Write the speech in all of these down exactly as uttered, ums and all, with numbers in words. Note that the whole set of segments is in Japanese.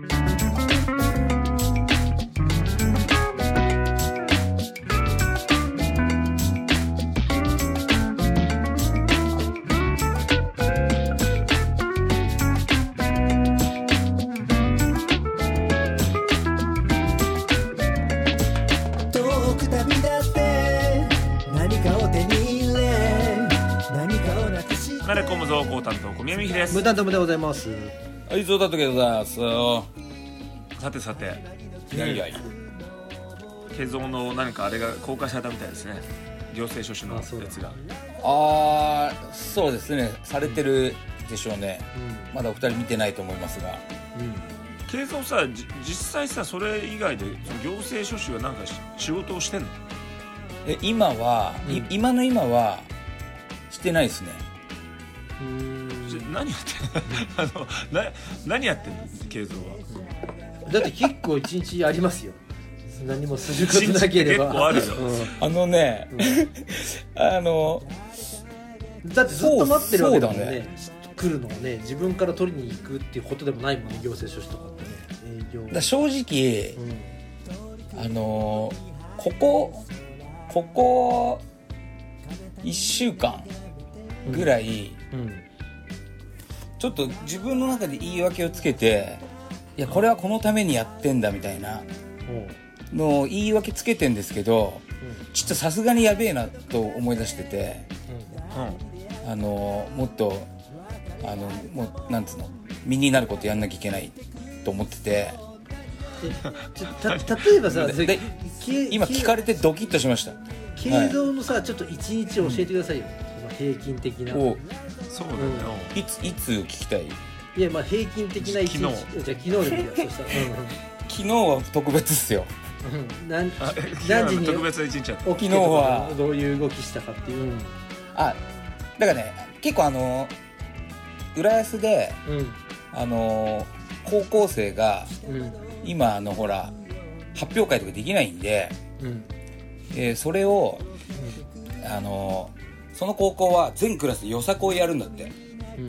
なれこむぞ高担当小宮美秀です。 無担当でございます。 はいそうだったけどささてさていやいやいや慶三の何かあれが公開されたみたいですね。行政書士のやつが。 ああそうですねされてるでしょうね、 うん、 まだお二人見てないと思いますが、 慶三さ実際さそれ以外でその行政書士は何か仕事をしてんの？ え今は、うん、今の今はしてないですね。 うーん何やってんのあのな何やってんの慶三は。 だって結構一日ありますよ。何もすることなければ結構あるよ、 うん、あのね、うん、あのだってずっと待ってるわけだもん ね, ね来るのをね自分から取りに行くっていうことでもないもんね行政書士とかってね営業だ正直、うん、あのここここいっしゅうかんぐらい、うんうん、ちょっと自分の中で言い訳をつけていやこれはこのためにやってんだみたいなのを言い訳つけてんですけど、うん、ちょっとさすがにやべえなと思い出してて、うん、あのもっとあのもうなんつうの身になることやんなきゃいけないと思っててちょた例えばさで今聞かれてドキッとしました。 慶三のさ、はい、ちょっと一日教えてくださいよ、うん、平均的な。 おそうだよ、 うん、いついつ聞きたい？ いやまあ平均的な一日。昨日じゃあ昨日でもいいやそしたら、うんうん、 昨日は特別っすよ。 うん、何, 何時に特別な一日やった。 昨日はどういう動きしたかっていう、うん、 あだからね結構あの浦安で、うん、あの高校生が、うん、今あのほら発表会とかできないんで、うんえー、それを、うん、あのその高校は全クラスでよさこいやるんだって、うんうん、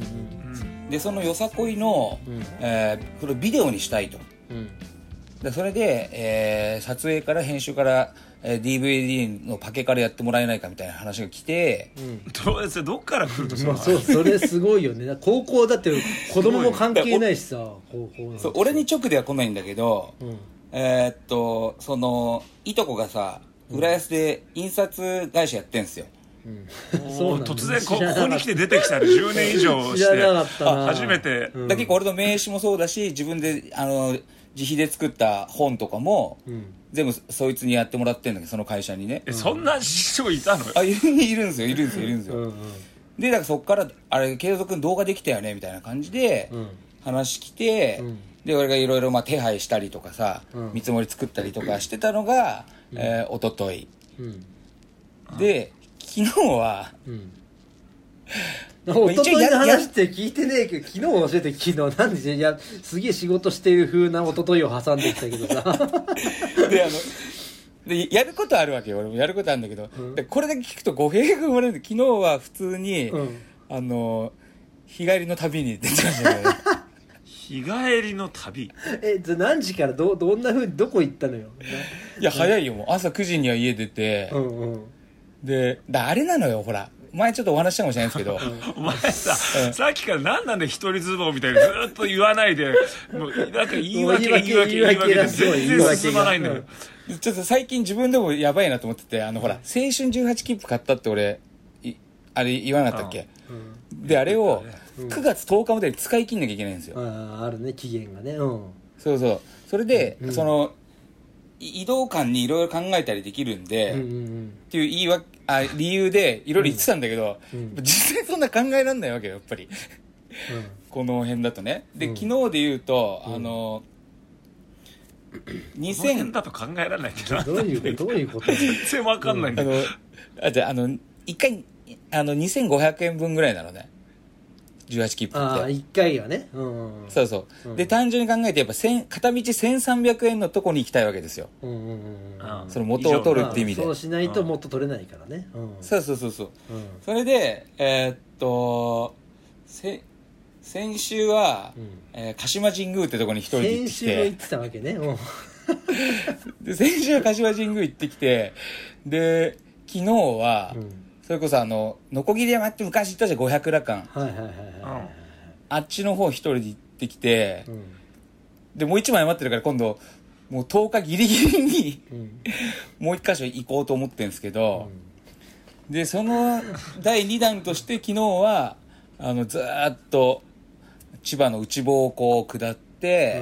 でそのよさこいの、うんえー、それをビデオにしたいと、うんでそれで、えー、撮影から編集から、えー、ディーブイディー のパケからやってもらえないかみたいな話が来て、 うん、どうですどっから来るとそ、 まあ、そうそれすごいよね。高校だって子供も関係ないしさ高校そう俺に直では来ないんだけど、うん、えー、っとそのいとこがさ浦安で印刷会社やってんすよ、うん、 そう突然 こ, ここに来て出てきたらじゅうねん以上して初めて、 うん、だ結構俺の名刺もそうだし自分であの自費で作った本とかも、うん、全部そいつにやってもらってんだけどその会社にね。 えそんな人いたの？ あいるいるんですよいるんですよいるんですよ、うんうん、でだからそっからあれ継続動画できたよねみたいな感じで、うん、話来て、うん、で俺がいろいろ手配したりとかさ、うん、見積もり作ったりとかしてたのが、うんえー、一昨日、うん、で昨日は、うんおとといの話って聞いてねえけど昨日教えて昨日なんでいやすげえ仕事してる風なおとといを挟んできたけどさであのでやることあるわけよ俺もやることあるんだけど、うん、でこれだけ聞くと語弊が生まれるんで昨日は普通に、うん、あの日帰りの旅に出てましたね日帰りの旅えじゃ何時から ど, どんな風にどこ行ったのよ。 いや早いよもう朝くじには家出て、うんうん、でだあれなのよほら前ちょっとお話したかもしれないですけどお前さ、うん、さっきから何なんで一人相撲みたいにずっと言わないでもうなんか言い訳言い訳言い訳で全然進まないんだよ。 ちょっと最近自分でもやばいなと思っててあのほら青春じゅうはち切符買ったって俺あれ言わなかったっけ、うん、であれをくがつとおかまで使い切んなきゃいけないんですよ。 ああるね期限がね、うん、 そうそうそれで、うん、その移動間にいろいろ考えたりできるんで、うんうんうん、っていう言い訳あ理由でいろいろ言ってたんだけど、うん、実際そんな考えられないわけよやっぱり、うん、この辺だとねで、うん、昨日で言うと、うん、あのにせんこの辺だと考えられないってどういうどういうこと全然わかんないんだけど、うん、 あのあじゃああのいっかいあのにせんごひゃくえんぶんぐらいなのねじゅうはち切符ってあいっかいはね、うんうん、 そうそう、うん、で単純に考えてやっぱ片道せんさんびゃくえんのとこに行きたいわけですよ、うんうんうん、その元を取るって意味で、 まあ、そうしないと元取れないからね、うん、 そうそうそうそう、うん、それでえー、っとせ先週は、うんえー、鹿島神宮ってとこに一人で行ってきて、 先週も行ってたわけね。うんで先週は鹿島神宮行ってきて、で昨日は、うん、それこそあのノコギリ山って昔行ったじゃん、ごひゃく羅漢、はいはいはいはい、あっちの方一人で行ってきて、うん、でもう一枚余ってるから今度もうとおかギリギリに、うん、もう一箇所行こうと思ってるんですけど、うん、でそのだいにだんとして昨日はあのずーっと千葉の内房をこう下って、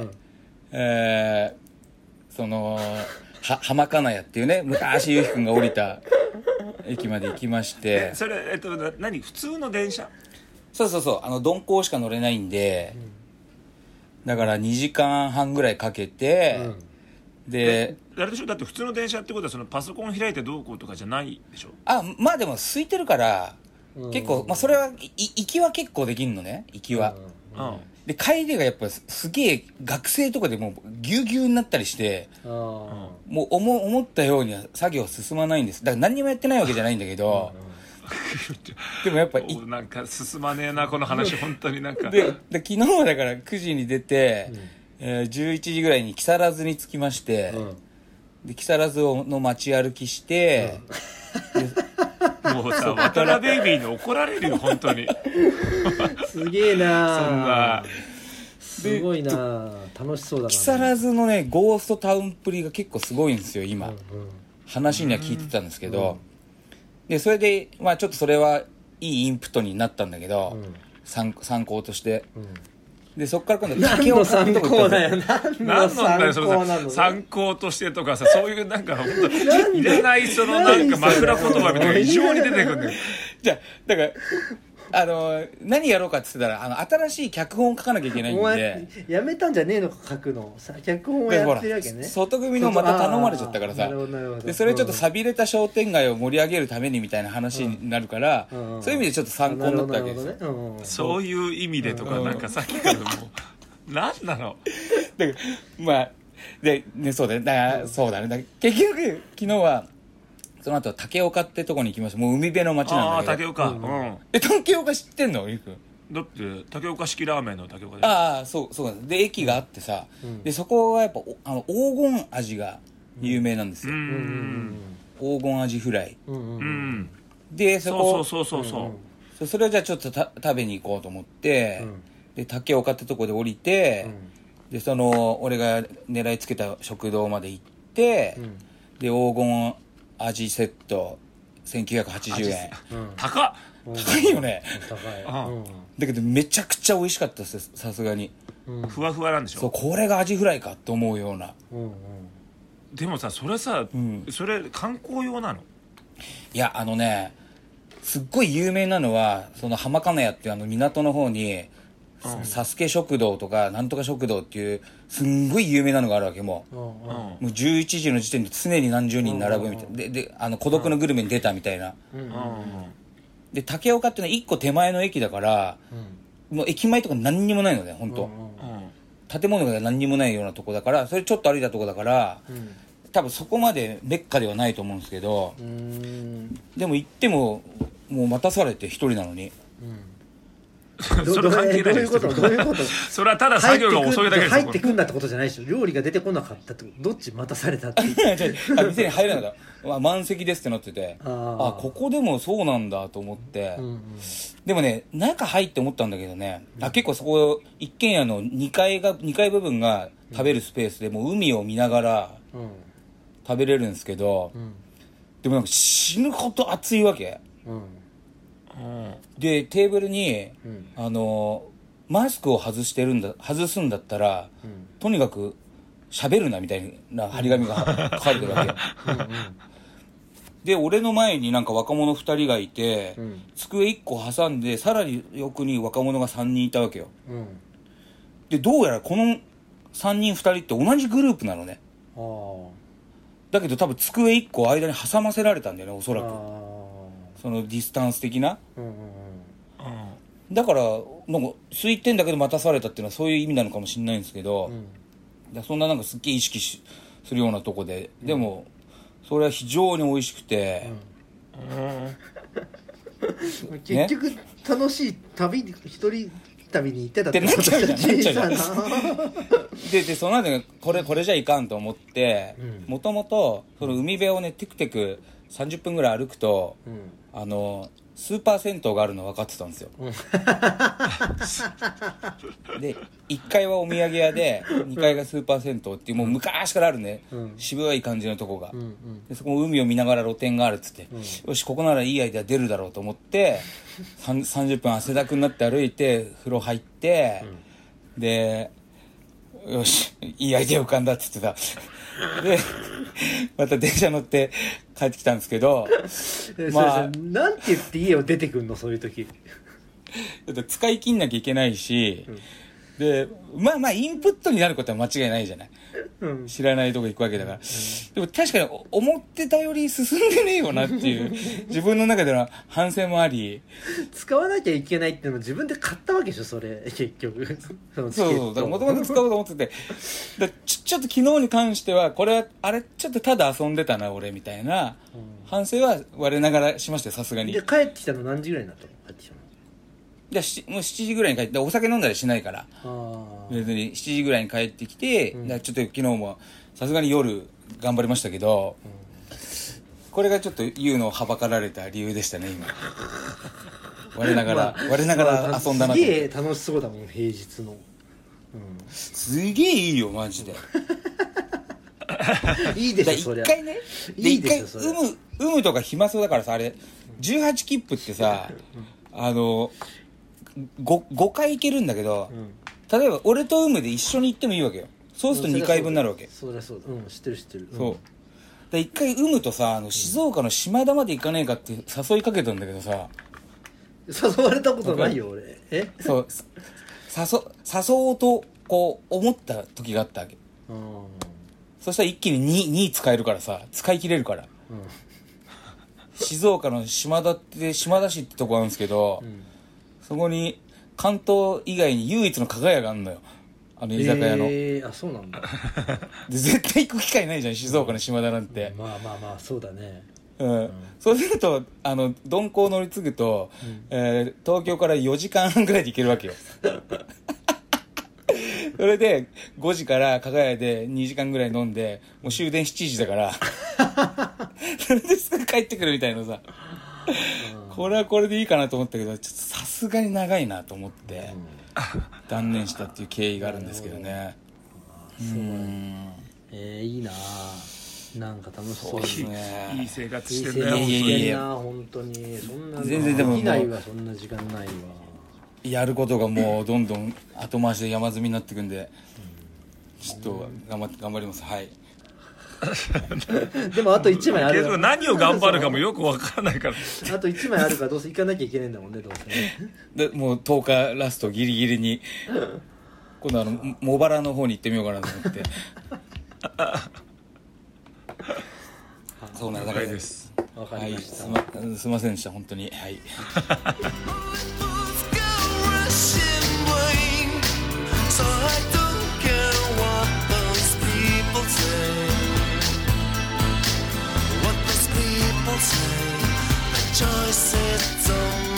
うんえー、そのは浜金谷っていうね昔ゆうきくんが降りた駅まで行きましてそれ、えっと、何普通の電車？ そうそうそうあの鈍行しか乗れないんで、うん、だからにじかんはんぐらいかけて、うん、であれでしょだって普通の電車ってことはそのパソコン開いてどうこうとかじゃないでしょ？ あまあでも空いてるから結構、まあ、それは行きは結構できるのね行きは、うんうん、で帰りがやっぱすげえ学生とかでもうギュうギュうになったりして、うん、もう 思, 思ったようには作業進まないんです。だから何にもやってないわけじゃないんだけど、うん、でもやっぱなんか進まねえなこの話本当になんかでで昨日はだからくじに出て、うんえー、じゅういちじぐらいに木更津に着きまして、うん、で木更津の街歩きして、うんもうさ渡らベイビーに怒られるよ本当にすげえなそんなすごいな楽しそうだな。 木更津のねゴーストタウンプリが結構すごいんですよ今、うんうん、話には聞いてたんですけど、うん、でそれでまあちょっとそれはいいインプットになったんだけど、うん、参, 参考として、うんでそっから今度何の参考だよ何の参考なの参考としてとかさそういうなんか本当いらないそのなんか枕言葉みたいな異常に出てくるんだよじゃあだからあの何やろうかって言ってたらあの新しい脚本を書かなきゃいけないんでお前やめたんじゃねえのか書くの脚本をやってるわけね。 外組のまた頼まれちゃったからさでそれちょっと寂れた商店街を盛り上げるためにみたいな話になるから、うんうん、そういう意味でちょっと参考になったわけですよ、ねうんうん、 そういう意味でとか、うん、なんかさっきからもう何なのだからまあで、ね、そうだねだからそうだねだ結局昨日はその後竹岡ってとこに行きました。もう海辺の町なんだけど。ああ竹岡、うんうん、 え竹岡知ってんのゆうくん？ だって竹岡式ラーメンの竹岡でああそうそうで駅があってさ、うん、でそこはやっぱあの黄金アジが有名なんですよ、うん、黄金アジフライ、うん、でそこそうそうそうそう、 うん、それをじゃあちょっとた食べに行こうと思って、うん、で竹岡ってとこで降りて、うん、でその俺が狙いつけた食堂まで行って、うん、で黄金アジセットせんきゅうひゃくはちじゅうえん、 うん、高っ高いよね。 高い、うん、 だけどめちゃくちゃ美味しかったですさすがに、 うん、ふわふわなんでしょ。 そうこれがアジフライかと思うような、うんうん、 でもさそれさ、うん、それ観光用なの？ いやあのねすっごい有名なのはその浜金谷っていうあの港の方に、うん、サスケ食堂とかなんとか食堂っていうすんごい有名なのがあるわけもう、うん、もうじゅういちじの時点で常に何十人並ぶみたいな、うん、で, であの孤独のグルメに出たみたいな、うんうん、で竹岡っていうのは一個手前の駅だから、うん、もう駅前とか何にもないのね本当、うんうん、建物が何にもないようなとこだからそれちょっと歩いたとこだから、うん、多分そこまでメッカではないと思うんですけど、うん、でも行ってももう待たされて一人なのに、うんそれ関係ないです。どういうことどういうことそれはただ作業が遅いだけです。 入ってくんだってことじゃないでしょ。料理が出てこなかったってことどっち待たされたってあ店に入れなかった、まあ、満席ですってなってて あ, あここでもそうなんだと思って、うんうん、でもね中入って思ったんだけどね、うん、あ結構そこ一軒家のにかいがにかい部分が食べるスペースでもう海を見ながら食べれるんですけど、うん、でもなんか死ぬほど暑いわけ、うんでテーブルに、うん、あのマスクを外してるんだ外すんだったら、うん、とにかく喋るなみたいな張り紙が書かれてるわけうん、うん、で俺の前になんか若者ふたりがいて、うん、机いっこ挟んでさらに奥に若者がさんにんいたわけよ、うん、でどうやらこのさんにんふたりって同じグループなのね。あだけど多分机いっこ間に挟ませられたんだよねおそらくそのディスタンス的な、うんうんうん、だからなんか空いてんだけど待たされたっていうのはそういう意味なのかもしれないんですけど、うん、だそんななんかすっげえ意識しするようなとこで、うん、でもそれは非常に美味しくて、うんうん、結局楽しい旅一人旅に行ってたってなっちゃうじゃんじいさんなででその後これこれじゃいかんと思ってもともとその海辺をねテクテクさんじゅっぷんぐらい歩くと、うん、あのスーパー銭湯があるの分かってたんですよ、うん、でいっかいはお土産屋でにかいがスーパー銭湯っていうもう昔からあるね、うん、渋い感じのとこが、うんうん、でそこも海を見ながら露店があるっつって、うん、よしここならいいアイデア出るだろうと思ってさんじゅっぷん汗だくになって歩いて風呂入って、うん、でよしいいアイデア浮かんだっつってたでまた電車乗って帰ってきたんですけどまあなんて言って家を出てくんのそういう時だって使い切んなきゃいけないし、うん、でまあまあインプットになることは間違いないじゃない、うん、知らないとこ行くわけだから、うん、でも確かに思ってたより進んでねえよなっていう自分の中での反省もあり使わなきゃいけないっていうのも自分で買ったわけでしょそれ結局そうそうだからもともと使おうと思っててだち, ちょっと昨日に関してはこれはあれちょっとただ遊んでたな俺みたいな反省は我ながらしましたよさすがに。 で帰ってきたの何時ぐらいになったの帰ってきたのじゃもうしちじぐらいに帰ってお酒飲んだりしないから別にしちじぐらいに帰ってきて、うん、ちょっと昨日もさすがに夜頑張りましたけど、うん、これがちょっと言うのをはばかられた理由でしたね今我ながら、まあ、我ながら遊んだなと。 すげえ楽しそうだもん平日の、うん、 すげえいいよマジでいいでしょそりゃ一回ねいいでしょそれ有無有無とか暇そうだからさあれじゅうはち切符ってさあの 5, ごかい行けるんだけど、うん、例えば俺と有無で一緒に行ってもいいわけよ。そうするとにかいぶんになるわけ。 そりゃそうだ、うん知ってる知ってる、 そうで一回有無とさあの静岡の島田まで行かねえかって誘いかけたんだけどさ誘われたことないよ俺。えそう誘誘おうとこう思った時があったわけ。うんそしたら一気に に, に使えるからさ使い切れるから、うん、静岡の島田って島田市ってとこあるんですけど、うん、そこに関東以外に唯一の加賀屋があるのよあの居酒屋の。 えー、あそうなんだで絶対行く機会ないじゃん静岡の島田なんて、 うん、まあまあまあそうだねうん、うん、そうするとあの鈍行乗り継ぐと、うんえー、東京からよじかんはんぐらいで行けるわけよそれでごじから加賀屋でにじかんぐらい飲んでもう終電しちじだからそれですぐ帰ってくるみたいなさこれはこれでいいかなと思ったけどちょっとさすがに長いなと思って断念したっていう経緯があるんですけどね。 うん、えー、いいななんか楽しそうですね。いい生活してるね。 いいいいな本当にそんな全然でもできないわそんな時間ないわ。 やることがもうどんどん後回しで山積みになっていくんで、うん、ちょっと頑張って頑張ります。はいでもあといちまいあるから何を頑張るかもよくわからないからあといちまいあるからどうせ行かなきゃいけないんだもんねどうせねでもうとおかラストギリギリに今度あの茂原の方に行ってみようかなと思ってそうなんだからですわかりました、 はい、すみ ま, すみませんでした本当にはいSo I don't care what those people say What those people say The choice is on